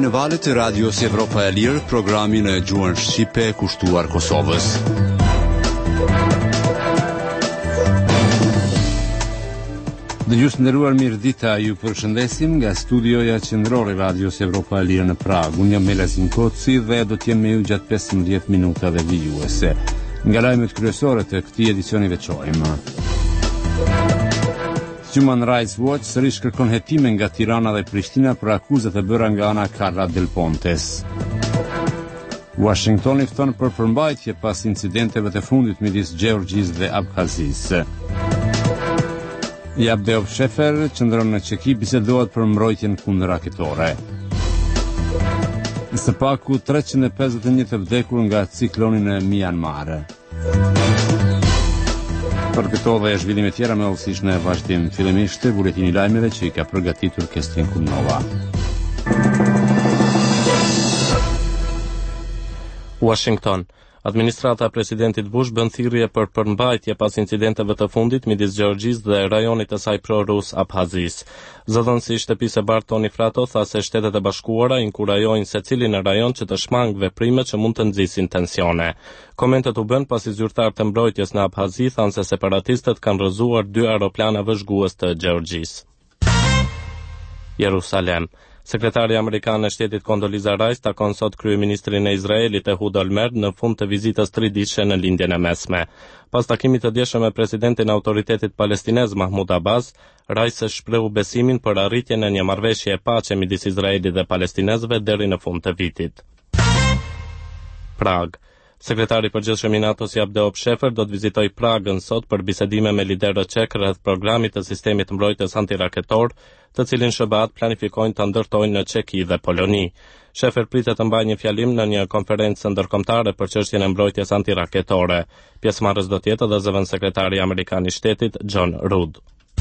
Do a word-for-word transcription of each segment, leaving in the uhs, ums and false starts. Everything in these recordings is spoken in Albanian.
në valët e radios Evropa e Lirë, programin e gjuhën shqipe kushtuar Kosovës. Dëgjues nderuar, mirëdita, ju përshëndesim nga studioja qendrore e radios Evropa e Lirë në Prag. Unë jam Melazin Koci dhe do të jem me ju gjatë pesëmbëdhjetë minutave vijuese. Nga lajmet kryesore të këtij edicioni veçojmë. Human Rights Watch sërish kërkon hetime nga Tirana dhe Prishtina për akuzat e bëra nga ana Carla Del Pontes. Washingtoni fton për përmbajtje pas incidenteve të fundit midis Gjeorgjisë dhe Abkhazisë. Yabdel Shefer qëndron në Çeki, bisedohet për mbrojtjen kundër raketore. Së paku treqind e pesëdhjetë e një të vdekur nga ciklonin e Myanmar. Për këto dhe zhvillime tjera me ëllësish në vazhdim, fillimisht buletini i lajmeve që i ka përgatitur Kestin Kumnova. Washington. Administrata e presidentit Bush bën thirrje për përmbajtje pas incidenteve të fundit midis Gjeorgjisë dhe rajonit të saj pro-rus Abkhazisë. Zëdhënësi i shtëpisë së bardhë Tony Frato tha se Shtetet e Bashkuara inkurajojnë secilin në rajon që të shmangë veprime që mund të nxisin tensione. Komentet u bën pasi zyrtarët e mbrojtjes në Abkhazi thanë se separatistët kanë rrëzuar dy aeroplana vëzhgues të Gjeorgjisë. Jerusalem. Sekretari amerikan e shtetit Condoleezza Rice takon sot kryeministrin e Izraelit Ehud Olmert në fund të vizitës triditshme në lindjen e mesme. Pas takimit të dieshëm me presidentin e Autoritetit Palestinez Mahmoud Abbas, Rice shprehu besimin për arritjen e një marrëveshje e paqe midis Izraelit dhe palestinezëve deri në fund të vitit. Prag. Sekretari i përgjithshëm i NATO-s Yabdel Shefer do të vizitoj Pragën sot për bisedime me liderët çek rreth programit të sistemit mbrojtjes antiraketor, të cilin S B A-t planifikojnë ta ndërtojnë në Çeki dhe Poloni. Shefer pritet të mbajë një fjalim në një konferencë ndërkombëtare për çështjen e mbrojtjes antiraketore. Pjesëmarrës do të jetë edhe zëvendësekretari sekretari amerikan i shtetit John Rood.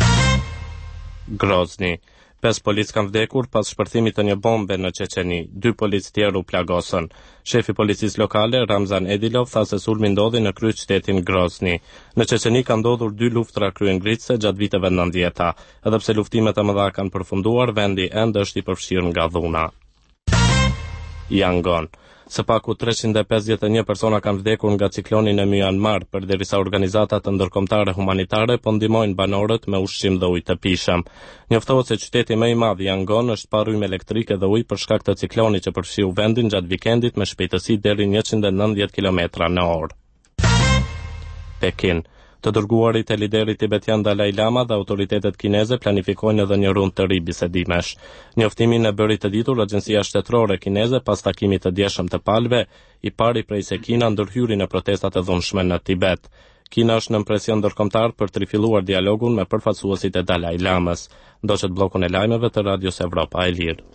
Grozny. Pesë polic kanë vdekur pas shpërthimit të një bombe në Çeçeni. Dy polic tjerë u plagosën. Shefi policisë lokale, Ramzan Edilov, tha se sulmi ndodhi në kryeqytetin Grozny. Në Çeçeni kanë ndodhur dy luftra kryengritëse gjatë viteve nëntëdhjetë. Edhe pse luftimet e mëdha kanë përfunduar, vendi ende është i përfshirë nga dhuna. Yangon. Së paku treqind e pesëdhjetë e një persona kanë vdekur nga ciklonin e Myanmar, përderisa organizatat ndërkombëtare humanitare po ndihmojnë banorët me ushqim dhe ujë të pijshëm. Njoftohet se qyteti më i madh Yangon është pa rrymë elektrike dhe ujë për shkak të ciklonit që përfshiu vendin gjatë vikendit me shpejtësi deri njëqind e nëntëdhjetë kilometra në orë. Pekin. Të dërguarit e liderit tibetian Dalai Lama dhe autoritetet kineze planifikojnë edhe një rundë të ri bisedimesh. Njoftimin e bëri të ditur Agjencia Shtetërore Kineze pas takimit të dieshëm të palëve, i pari prej se Kina ndërhyri në protestat e dhunshme në Tibet. Kina është në presion ndërkombëtar për të rifilluar dialogun me përfaqësuesit e Dalai Lamës. Ndoqët bllokun e lajmeve të Radios Evropa e Lirë.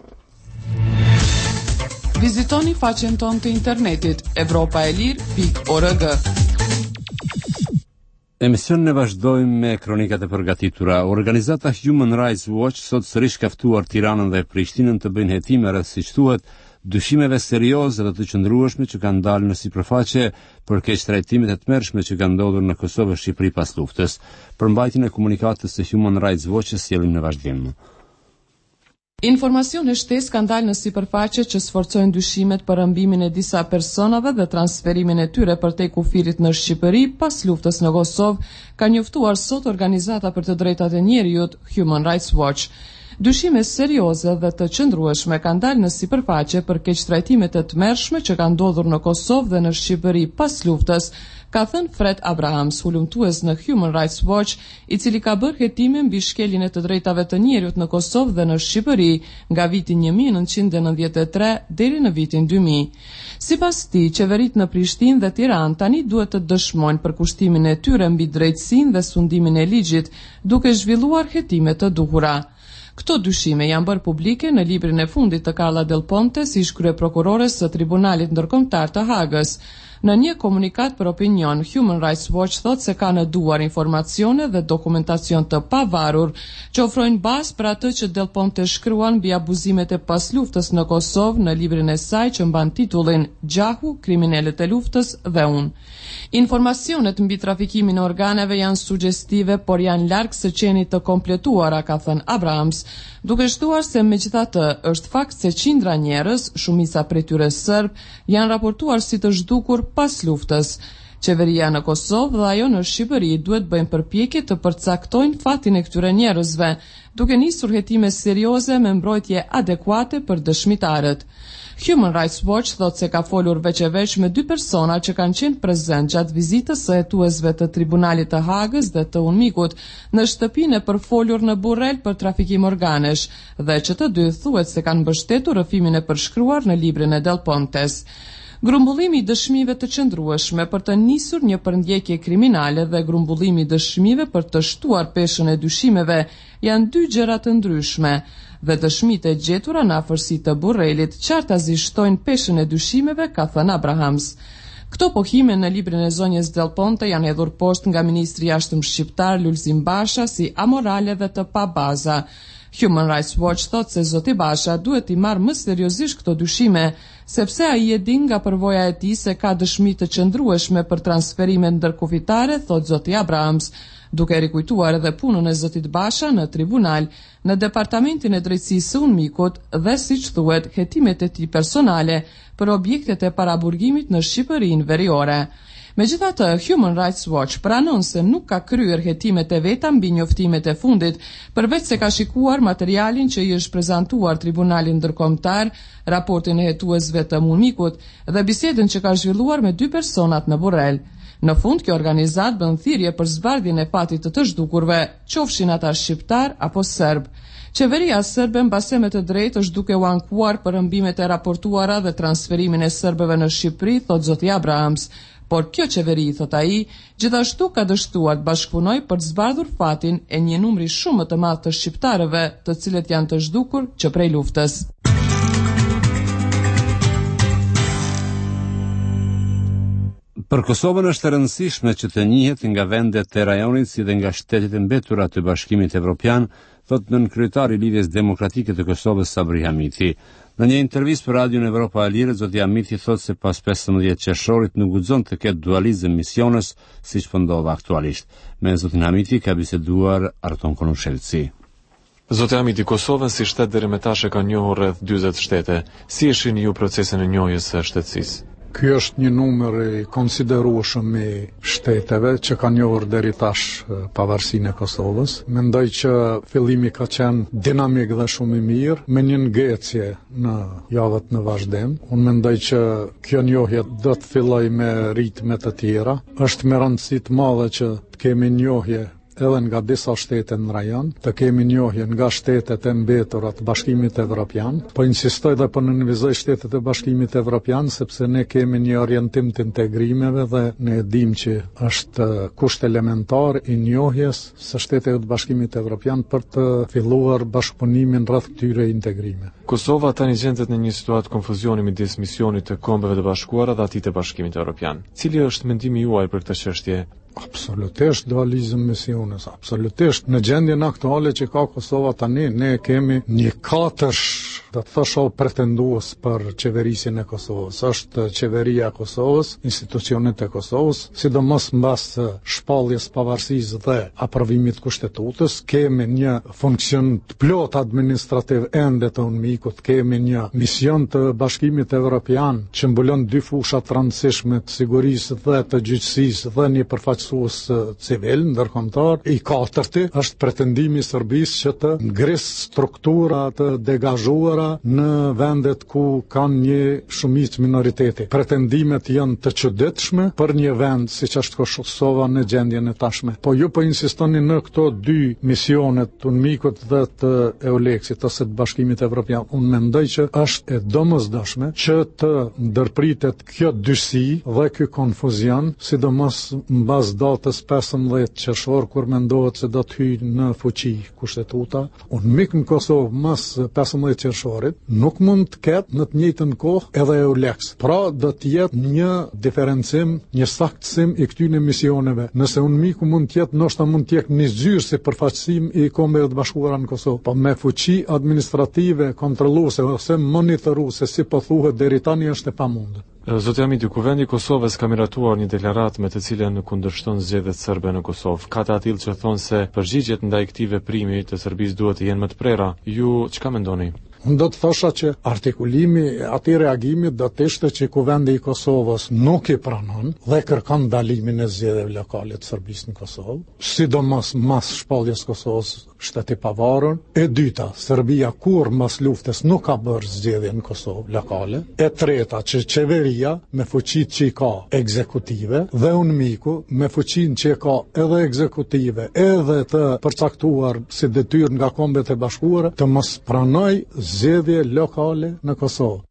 Vizitoni faqen tonë të internetit evropa e lirë pikë org. Emisionin e vazhdojmë me kronikat e përgatitura. Organizata Human Rights Watch sot sërish ka ftuar Tiranën dhe Prishtinën të bëjnë hetime rreth, siç thuhet, dyshimeve serioze dhe të qëndrueshme që kanë dalë në sipërfaqe për keqtrajtimet e tmerrshme që kanë ndodhur në Kosovë dhe Shqipëri pas luftës. Përmbajtjen e komunikatës së Human Rights Watch sjellim në vazhdim. Informacione shtesë kanë dalë në sipërfaqe që sforcojnë dyshimet për rëmbimin e disa personave dhe transferimin e tyre përtej kufirit në Shqipëri pas luftës në Kosovë, ka njoftuar sot Organizata për të Drejtat e Njerëzit Human Rights Watch. Dyshime serioze dhe të qëndrueshme kanë dalë në sipërfaqe për keqtrajtimet e tmerrshme që kanë ndodhur në Kosovë dhe në Shqipëri pas luftës, ka thënë Fred Abrahams, hulumtues në Human Rights Watch, i cili ka bërë hetime mbi shkeljen e të drejtave të njerëzit në Kosovë dhe në Shqipëri nga viti një mijë e nëntëqind e nëntëdhjetë e tre deri në vitin dy mijë. Sipas tij, qeveritë në Prishtinë dhe Tiranë tani duhet të dëshmojnë për kushtimin e tyre mbi drejtësinë dhe sundimin e ligjit, duke zhvilluar hetime të duhura. Këto dyshime janë bërë publike në librin e fundit të Carla Del Pontes, ish kryeprokurores së Tribunalit Ndërkombëtar të Hagës. Në një komunikat për opinion, Human Rights Watch thot se ka në duar informacione dhe dokumentacion të pavarur që ofrojnë bazë për atë që Del Ponte shkruan mbi abuzimet e pasluftës në Kosovë në librin e saj që mban titullin Gjahu, kriminalet e luftës dhe unë. Informacionet mbi trafikimin e organeve janë suggestive, por janë larg së qenit të kompletuara, ka thënë Abrahams, duke shtuar se megjithatë është fakt se qindra njerëz, shumica prej tyre serb, janë raportuar si të zhdukur pas luftës. Qeveria në Kosovë dhe ajo në Shqipëri duhet bëjnë përpjekje të përcaktojnë fatin e këtyre njerëzve, duke nisur hetime serioze me mbrojtje adekuate për dëshmitarët. Human Rights Watch thot se ka folur veç e veç me dy persona që kanë qenë prezent gjatë vizitës së hetuesve të Tribunalit të Hagës dhe të Unmikut në shtëpinë e përfolur në Burrel për trafikim organesh, dhe që të dy thuhet se kanë mbështetur rrëfimin e përshkruar në librin e Del Pontes. Grumbullimi i dëshmive të qëndrueshme për të nisur një përndjekje kriminale dhe grumbullimi i dëshmive për të shtuar peshën e dyshimeve janë dy gjëra të ndryshme, dhe dëshmitë e gjetura në afërsi të Burrelit qartazi shtojnë peshën e dyshimeve, ka thënë Abrahams. Këto pohime në librin e zonjës Del Ponte janë hedhur poshtë nga ministri i jashtëm shqiptar Lulzim Basha si amorale dhe të pa baza. Human Rights Watch thot se zoti Basha duhet i marrë më seriozisht këto dyshime, sepse ai e din nga përvoja e tij se ka dëshmi të qëndrueshme për transferime ndërkufitare, thot zoti Abrahams, duke rikujtuar edhe punën e zotit Basha në tribunal, në departamentin e drejtësisë së Unmikut dhe, siç thuhet, hetimet e tij personale për objektet e paraburgimit në Shqipërinë veriore. Megjithatë, Human Rights Watch pranon se nuk ka kryer hetimet e veta mbi njoftimet e fundit, përveç se ka shikuar materialin që i është prezantuar Tribunalin Ndërkombëtar, raportin e hetuesve të Unmikut dhe bisedën që ka zhvilluar me dy personat në Burrel. Në fund, kjo organizat bën thirrje për zbardhjen e fatit të të zhdukurve, qofshin ata shqiptar apo serb. Qeveria serbe mbase me të drejtë është duke u ankuar për rëmbimet e raportuara dhe transferimin e serbëve në Shqipëri, thot zoti Abrahams. Por kjo qeveri, thot ai, gjithashtu ka dështuar të bashkëpunojë për të zbardhur fatin e një numri shumë të madh të shqiptarëve, të cilët janë të zhdukur që prej luftës. Për Kosovën është e rëndësishme që të njihet nga vendet e rajonit si dhe nga shtetet e mbetura të Bashkimit Evropian, thot nën kryetari i Lidhjes Demokratike të Kosovës Sabri Hamiti. Në një intervistë për Radion Evropa e Lirë, zoti Hamiti thot se pas pesëmbëdhjetë qershorit nuk guxon të ketë dualizëm misiones, siç po ndodh aktualisht. Me zotin Hamiti ka biseduar Arton Konushevci. Zoti Hamiti, Kosovën si shtet deri më tash e ka njohur rreth dyzet shtete. Si e shihni ju procesin e njohjes së shtetësisë? Ky është një numër i konsiderueshëm i shteteve që kanë njohur deri tash pavarësinë e Kosovës. Mendoj që fillimi ka qenë dinamik dhe shumë i mirë, me një ngecje në javët në vazhdim. Unë mendoj që kjo njohje do të fillojë me ritme të tjera. Është me rëndësi të madhe që të kemi njohje edhe nga disa shtete në rajon, të kemi njohje nga shtetet e mbetura të Bashkimit Evropian, po insistoj dhe po nënvizoj shtetet e Bashkimit Evropian, sepse ne kemi një orientim të integrimeve dhe ne dim që është kusht elementar i njohjes së shtetet e Bashkimit Evropian për të filluar bashkëpunimin rreth këtyre integrime. Kosova tani gjendet në një situatë konfuzioni midis misionit të Kombeve të Bashkuara dhe atij të Bashkimit Evropian. Cili është mendimi juaj për këtë çështje? Absolutisht dualizëm misiones, absolutisht. Në gjendjen aktuale që ka Kosova tani, ne kemi një katërsh, do të thosha, pretendues për qeverisjen e Kosovës. Është qeveria e Kosovës, institucionet e Kosovës, sidomos mbas shpalljes pavarësisë dhe aprovimit të kushtetutës, kemi një funksion të plot administrativ ende të Unmikut, kemi një mision të Bashkimit Evropian që mbulon dy fusha të rëndësishme të sigurisë dhe të gjyqësisë dhe një përfaqësues civil ndërkombëtar. I katërti është pretendimi i Serbisë që të ngrisë struktura të degazhuara në vendet ku kanë një shumicë minoriteti. Pretendimet janë të çuditshme për një vend siç është Kosova në gjendjen e tashme. Po ju po insistoni në këto dy misionet të Unmikut dhe të Euleksit ose të Bashkimit Evropian. Unë mendoj që është e domosdoshme që të ndërpritet kjo dysi dhe ky konfuzion, sidomos mbas datës pesëmbëdhjetë qershor, kur mendohet se do të hyjë në fuqi kushtetuta. Unmik në Kosovë mas pesëmbëdhjetë qershor territorit nuk mund të ketë në të njëjtën kohë edhe EULEX. Pra do të jetë një diferencim, një saktësim i këtyre misioneve. Nëse UNMIK mund të jetë, ndoshta mund të jetë një zyrë si përfaqësim i Kombeve të Bashkuara në Kosovë, po me fuqi administrative, kontrolluese ose monitoruese, si po thuhet deri tani është e pamundur. Zoti Hamidi, Kuvendi i Kosovës ka miratuar një deklaratë me të cilën kundërshton zgjedhjet serbe në Kosovë. Ka të atill që thonë se përgjigjet ndaj këtij veprimi të Serbisë duhet të jenë më të prera. Ju çka mendoni? Unë do të thosha që artikulimi ati reagimit do të ishte që Kuvendi i Kosovës nuk i pranon dhe kërkon ndalimin e zgjedhjeve lokale të Serbisë në Kosovë, sidomos mas shpalljes Kosovës shteti pavarur. E dyta, Serbia kur mas luftës nuk ka bërë zgjedhje në Kosovë lokale. E treta, që qeveria me fuqitë që i ka ekzekutive dhe UNMIK-u me fuqinë që i ka edhe ekzekutive edhe të përcaktuar si detyrë nga Kombet e Bashkuara të mos pranoj zgjedhje lokale në Kosovë.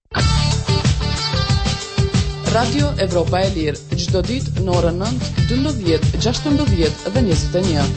Radio Evropa e Lirë, çdo ditë në orën nëntë, dymbëdhjetë, gjashtëmbëdhjetë dhe njëzet e një.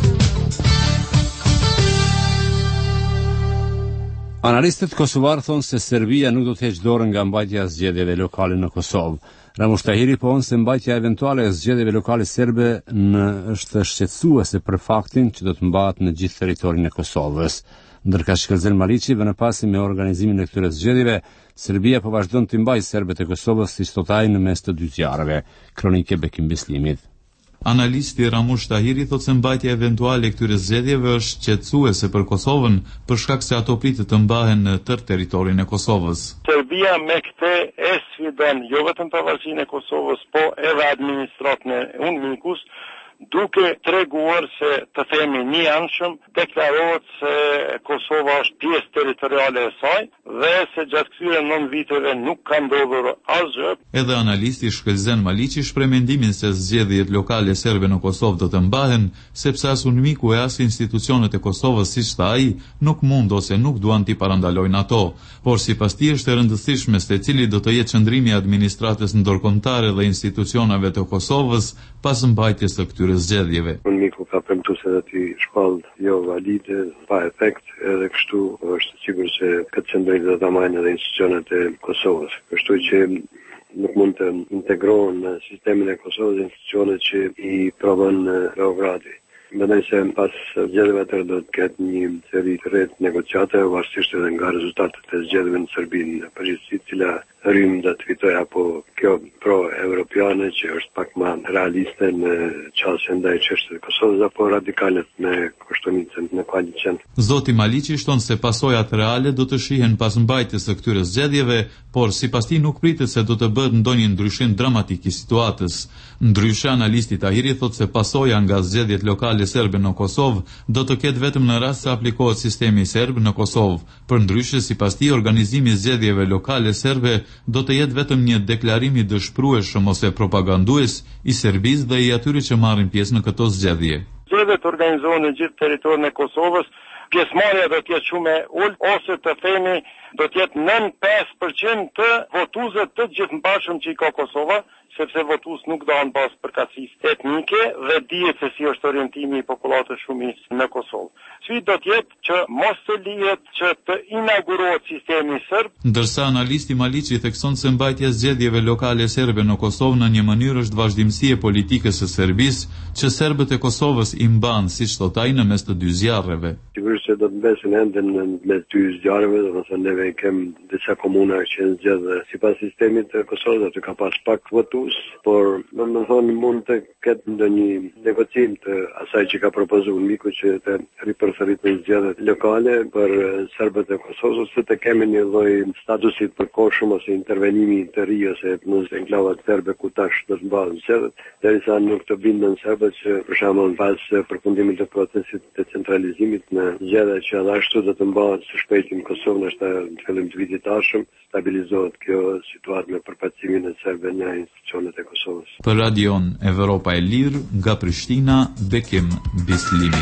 Analistët kosovar thonë se Serbia nuk do të heqë dorën nga mbajtja e zgjedhjeve lokale në Kosovë. Ramush Tahiri thonë se mbajtja eventuale e zgjedhjeve lokale serbe në është shqetësuese për faktin që do të mbahet në gjithë territorin e Kosovës. Ndërka Shkëlzen Maliqi, vënë pasi me organizimin e këtyre zgjedhjeve, Serbia po vazhdon të mbajë serbët e Kosovës siç thot ai në mes të dy zjarreve. Kronike Bekim Bislimit. Analisti Ramush Tahiri thotë se mbajtja eventuale e këtyre zgjedhjeve është shqetësuese për Kosovën për shkak se ato pritet të mbahen në tërë territorin e Kosovës. Serbia me këtë e sfidon jo vetëm pavarësinë e Kosovës, po edhe administratën e UNMIK-us, duke treguar se të themi një anshëm deklarohet se Kosova është pjesë territoriale e saj dhe se gjatë këtyre nëntë viteve nuk ka ndodhur asgjë. Edhe analisti Shkëlzen Maliqi shpreh mendimin se zgjedhjet lokale serbe në Kosovë do të mbahen, sepse as UNMIK-u e as institucionet e Kosovës, siç tha ai, nuk mund ose nuk duan t'i parandalojnë ato. Por sipas tij është e rëndësishme se cili do të jetë qëndrimi i administratës ndërkombëtare dhe institucioneve të Kosovës pas mbajtjes së këtyre zgjedhjeve. UNMIK-u ka premtuar se do të shpallë jo valide, pa efekt, edhe kështu është sigurt se këtë qendrim do ta marrin edhe institucionet e Kosovës. Kështu që nuk mund të integrohen në sistemin e Kosovës institucionet që i provon Beogradi. Mendoj se pas zgjedhjeve të do të ketë një seri të re negociate, varësisht edhe nga rezultatet e zgjedhjeve në Serbi në përgjithësi, cila rrymë do të fitojë apo kjo pro-europiane që është pak më realiste në çështje ndaj çështjes së Kosovës apo radikale me kushtonicën në koalicion. Zoti Maliqi shton se pasojat reale do të shihen pas mbajtjes së këtyre zgjedhjeve, por sipas tij nuk pritet se do të bëhet ndonjë ndryshim dramatik i situatës. Ndryshe, analisti Tahiri thotë se pasoja nga zgjedhjet lokale serbe në Kosovë do të ketë vetëm në rast se aplikohet sistemi serb në Kosovë. Përndryshe, sipas tij, organizimi i zgjedhjeve lokale serbe do të jetë vetëm një deklarim i dëshpërueshëm ose propagandues i Serbisë dhe i atyre që marrin pjesë në këto zgjedhje. Zgjedhjet organizohen në gjithë territorin e Kosovës, pjesëmarrja do të jetë shumë e ulët ose të themi do të jetë nëntë pesë përqind të votuesve të gjithëmbashëm që i ka Kosova, sepse votues nuk dohen pas përkatësisë etnike dhe dihet se si është orientimi i popullatës shumicë në Kosovë. Sfida do të jetë që mos të lihet që të inaugurohet sistemi serb. Ndërsa analisti Maliqi thekson se mbajtja e zgjedhjeve lokale serbe në Kosovë në një mënyrë është vazhdimsi e politikës së Serbisë, që serbët e Kosovës i mban, siç thot ai, në mes të dy zjarreve. Sigurisht se do të mbesin ende në mes dy zjarreve, domethënë neve kemi disa komuna që zgjedh sipas sistemit të Kosovës, aty ka pas pak votues, por domethënë mund të ketë ndonjë negocim të asaj që ka propozuar UNMIK-u që të ripërsërit në zgjedhjet lokale për serbët e Kosovës, se të kemi një lloj statusi të përkohshëm ose intervenimi të ri ose në enklavat serbe ku tash do të mbahen zgjedhjet, derisa nuk të bindën serbët që për shembull pas përfundimit të procesit të centralizimit në zgjedhje që edhe ashtu do të mbahet së shpejti në Kosovë, nështë në fillim të vitit tashëm, stabilizohet kjo situatë me përfaqësimin e serbëve në institucionet e Kosovës. Për Radion Evropa e Lirë, nga Prishtina, Bekim Bislimi.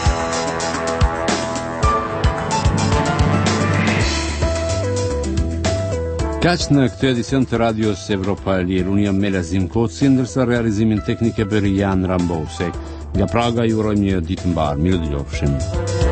Kaq në këtë edicion të Radios Evropa e Lirë, unë jam Melazim Koci, ndërsa realizimin teknik e bëri Jan Rambosek. Nga Praga ju urojmë një ditë mbar, mirë dëgjofshim.